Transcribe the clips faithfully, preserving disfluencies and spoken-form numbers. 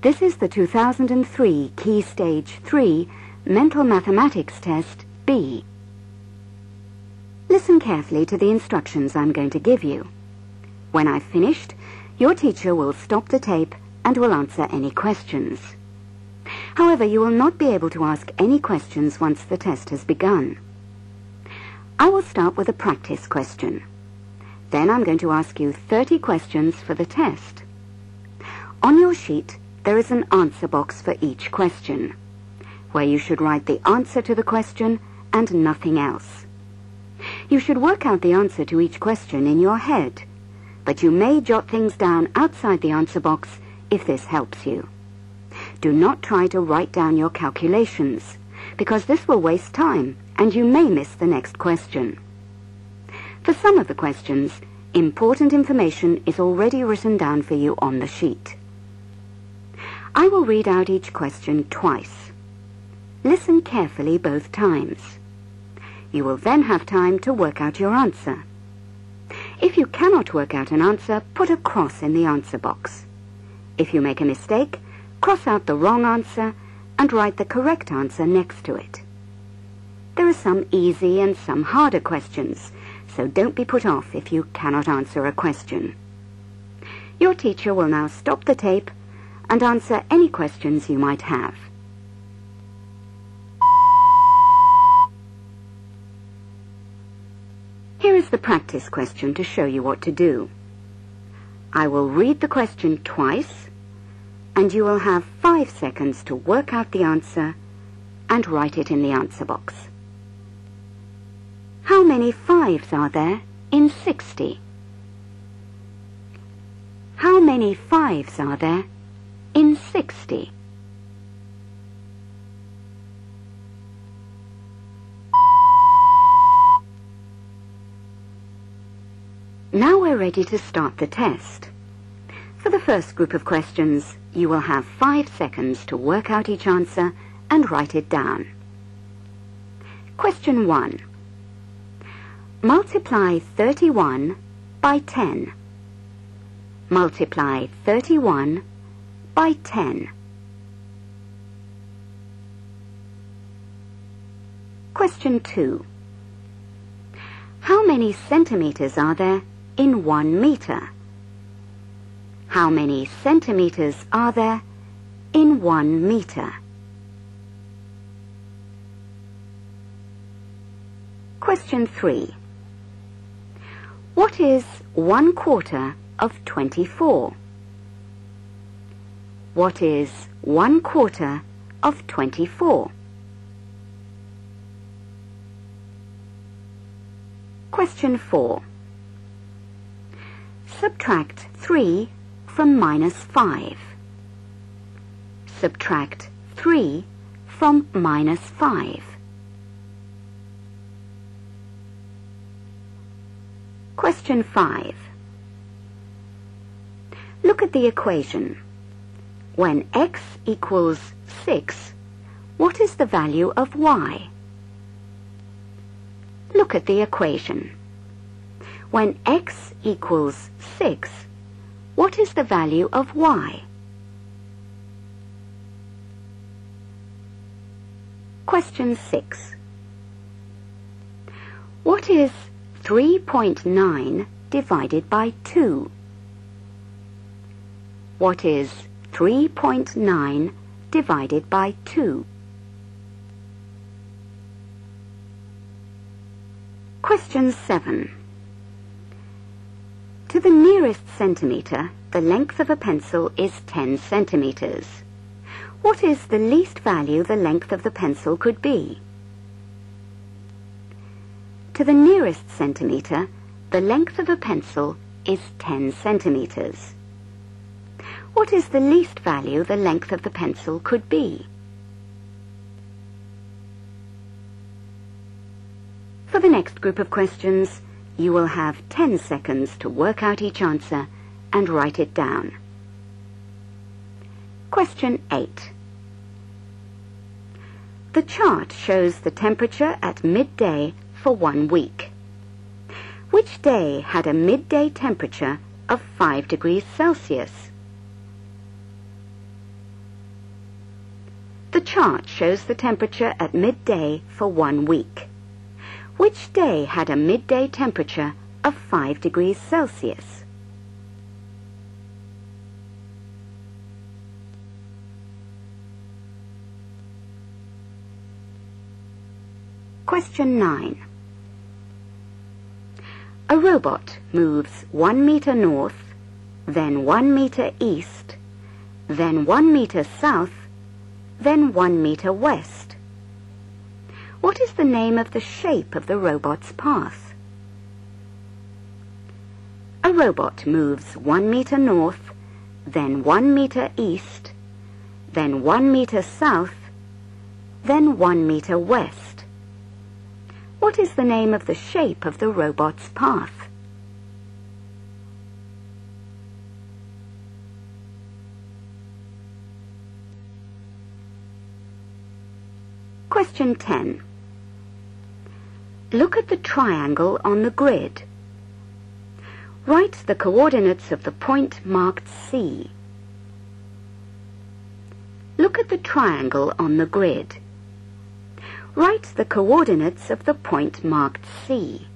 This is the two thousand three Key Stage three Mental Mathematics Test B. Listen carefully to the instructions I'm going to give you. When I've finished, your teacher will stop the tape and will answer any questions. However, you will not be able to ask any questions once the test has begun. I will start with a practice question. Then I'm going to ask you thirty questions for the test. On your sheet, there is an answer box for each question, where you should write the answer to the question and nothing else. You should work out the answer to each question in your head, but you may jot things down outside the answer box if this helps you. Do not try to write down your calculations, because this will waste time and you may miss the next question. For some of the questions, important information is already written down for you on the sheet. I will read out each question twice. Listen carefully both times. You will then have time to work out your answer. If you cannot work out an answer, put a cross in the answer box. If you make a mistake, cross out the wrong answer and write the correct answer next to it. There are some easy and some harder questions, so don't be put off if you cannot answer a question. Your teacher will now stop the tape and answer any questions you might have. Here is the practice question to show you what to do. I will read the question twice, and you will have five seconds to work out the answer and write it in the answer box. How many fives are there in sixty? How many fives are there in sixty? Now we're ready to start the test. For the first group of questions, you will have five seconds to work out each answer and write it down. Question one. Multiply thirty-one by ten. Multiply thirty-one by ten. Question two. How many centimeters are there in one meter? How many centimeters are there in one meter? Question three. What is one quarter of twenty-four? What is one quarter of twenty-four? Question four. Subtract three from minus five. Subtract three from minus five. Question five. Look at the equation. When x equals six, what is the value of y? Look at the equation. When x equals six, what is the value of y? Question six. What is three point nine divided by two? What is three point nine divided by two? Question seven. To the nearest centimetre, the length of a pencil is ten centimetres. What is the least value the length of the pencil could be? To the nearest centimetre, the length of a pencil is ten centimetres. What is the least value the length of the pencil could be? For the next group of questions, you will have ten seconds to work out each answer and write it down. Question eight. The chart shows the temperature at midday for one week. Which day had a midday temperature of five degrees Celsius? The chart shows the temperature at midday for one week. Which day had a midday temperature of five degrees Celsius? Question nine. A robot moves one meter north, then one meter east, then one meter south, then one meter west. What is the name of the shape of the robot's path? A robot moves one meter north, then one meter east, then one meter south, then one meter west. What is the name of the shape of the robot's path? Question ten. Look at the triangle on the grid. Write the coordinates of the point marked C. Look at the triangle on the grid. Write the coordinates of the point marked C.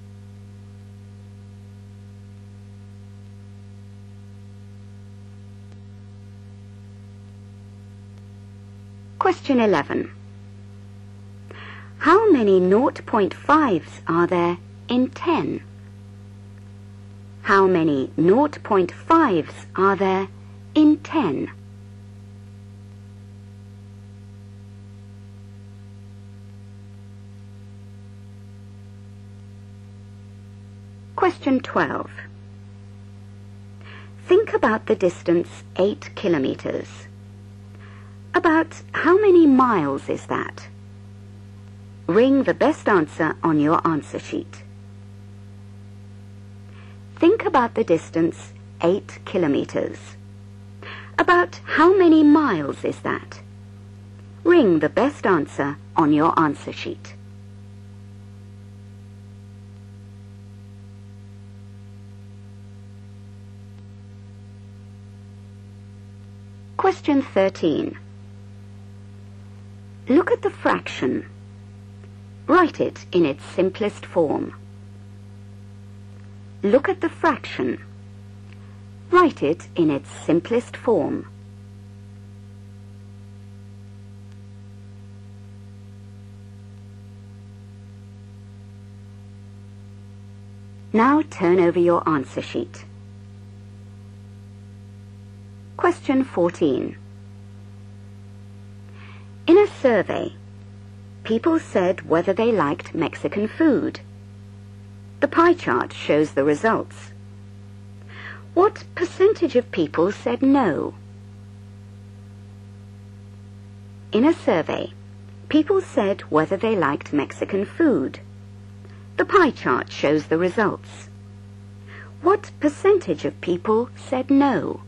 Question eleven. How many naught point fives are there in ten? How many naught point fives are there in ten? Question twelve. Think about the distance eight kilometers. About how many miles is that? Ring the best answer on your answer sheet. Think about the distance eight kilometers. About how many miles is that? Ring the best answer on your answer sheet. Question thirteen. Look at the fraction. Write it in its simplest form. Look at the fraction. Write it in its simplest form. Now turn over your answer sheet. Question fourteen. In a survey, people said whether they liked Mexican food. The pie chart shows the results. What percentage of people said no? In a survey, people said whether they liked Mexican food. The pie chart shows the results. What percentage of people said no?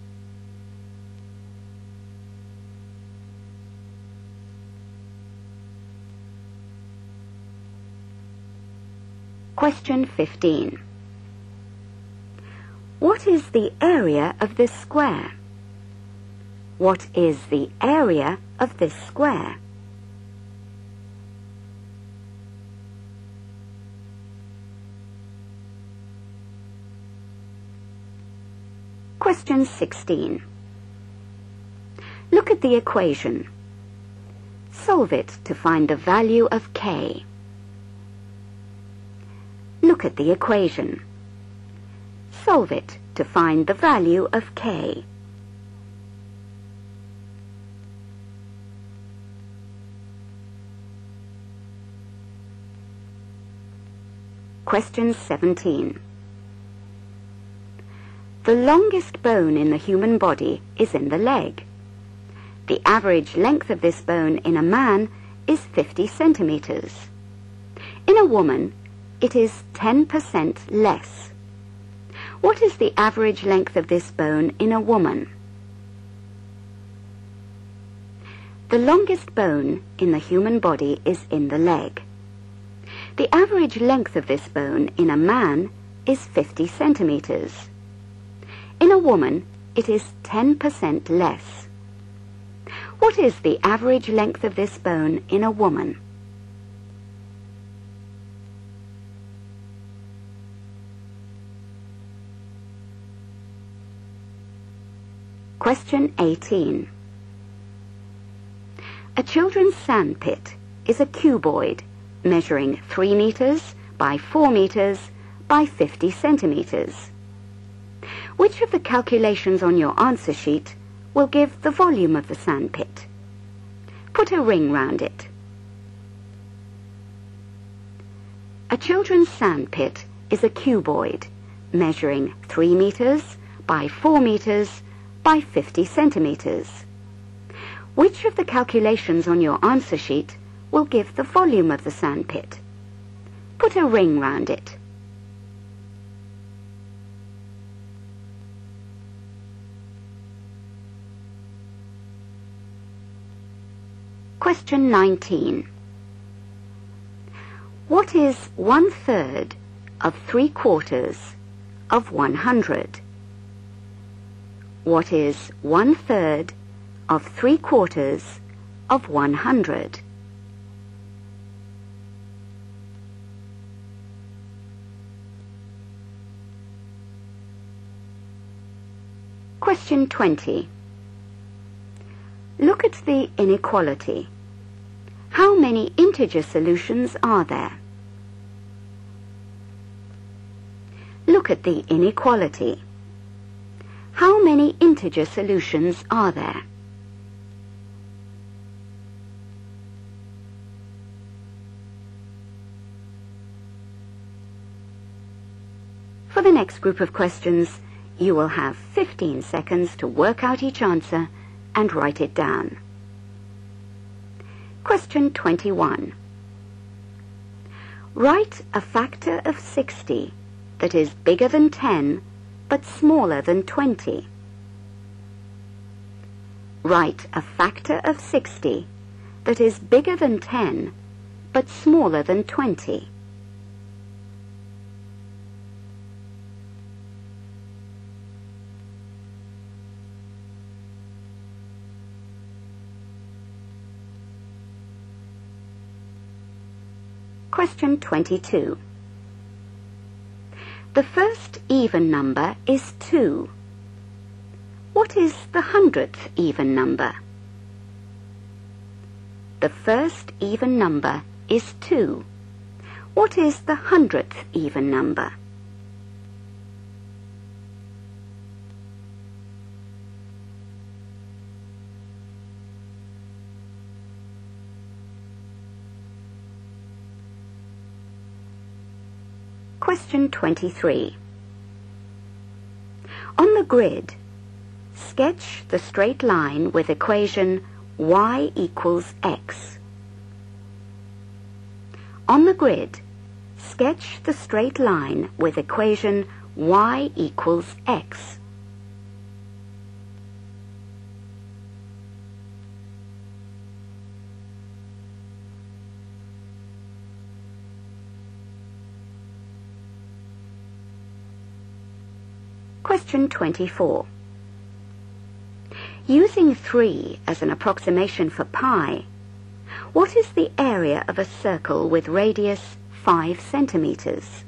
Question fifteen. What is the area of this square? What is the area of this square? Question sixteen. Look at the equation. Solve it to find the value of k. Look at the equation. Solve it to find the value of k. Question seventeen. The longest bone in the human body is in the leg. The average length of this bone in a man is fifty centimeters. In a woman, it is ten percent less. What is the average length of this bone in a woman? The longest bone in the human body is in the leg. The average length of this bone in a man is fifty centimeters. In a woman, it is ten percent less. What What is the average length of this bone in a woman? Question eighteen. A children's sandpit is a cuboid measuring three meters by four meters by fifty centimeters. Which of the calculations on your answer sheet will give the volume of the sandpit? Put a ring round it. A children's sandpit is a cuboid measuring three meters by four meters by fifty centimeters. Which of the calculations on your answer sheet will give the volume of the sandpit? Put a ring round it. Question nineteen. What is one third of three quarters of one hundred? What is one third of three quarters of one hundred? Question twenty. Look at the inequality. How many integer solutions are there? Look at the inequality. How many integer solutions are there? For the next group of questions, you will have fifteen seconds to work out each answer and write it down. Question twenty-one. Write a factor of sixty that is bigger than ten but smaller than twenty. Write a factor of sixty that is bigger than ten but smaller than twenty. Question twenty-two. The first even number is two. What is the hundredth even number? The first even number is two. What is the hundredth even number? Question twenty-three. On the grid, sketch the straight line with equation y equals x. On the grid, sketch the straight line with equation y equals x. Question twenty-four. Using three as an approximation for pi, what is the area of a circle with radius five centimeters?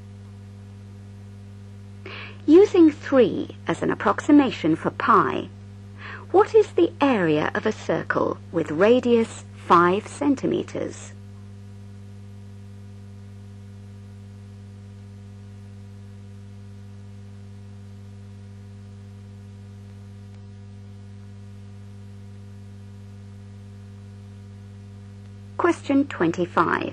Using three as an approximation for pi, what is the area of a circle with radius five centimeters? Question twenty-five.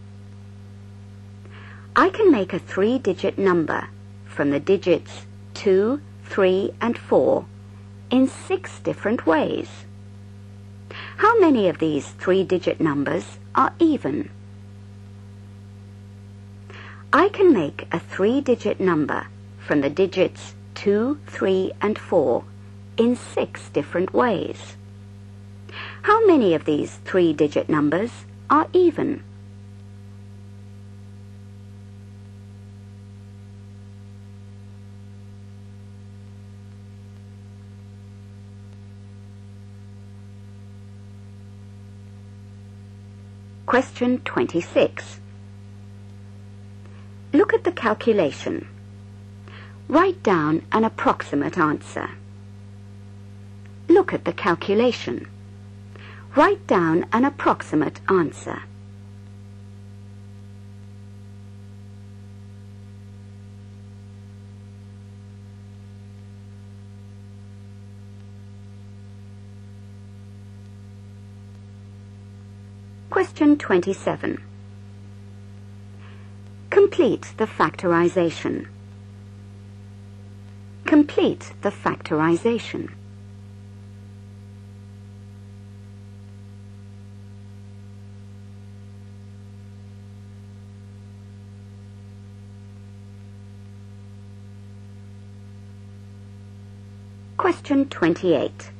I can make a three-digit number from the digits two, three, and four in six different ways. How many of these three-digit numbers are even? I can make a three-digit number from the digits two, three, and four in six different ways. How many of these three-digit numbers are even? Question twenty-six. Look at the calculation. Write down an approximate answer. Look at the calculation. Write down an approximate answer. Question twenty-seven. Complete the factorization. Complete the factorization. Question twenty-eight.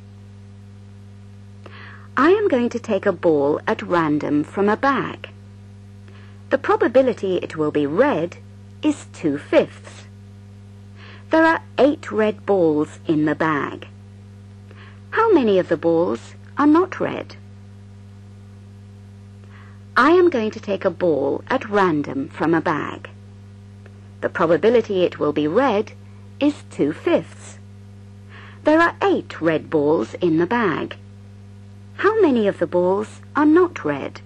I am going to take a ball at random from a bag. The probability it will be red is two-fifths. There are eight red balls in the bag. How many of the balls are not red? I am going to take a ball at random from a bag. The probability it will be red is two-fifths. There are eight red balls in the bag. How many of the balls are not red?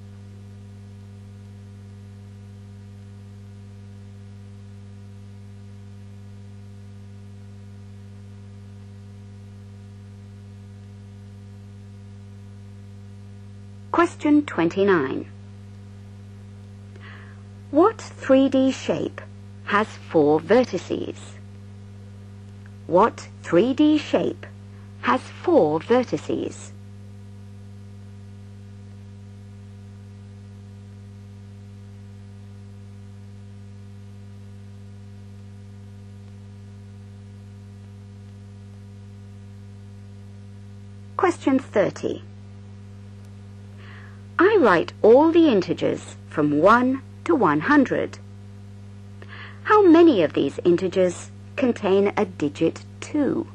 Question twenty-nine. What three D shape has four vertices? What three D shape has four vertices? Question thirty. I write all the integers from one to one hundred. How many of these integers contain a digit two?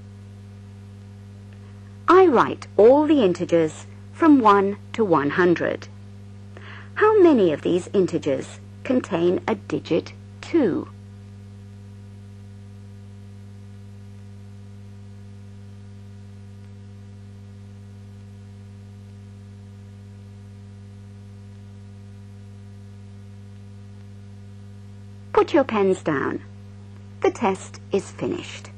I write all the integers from one to one hundred. How many of these integers contain a digit two? Put your pens down. The test is finished.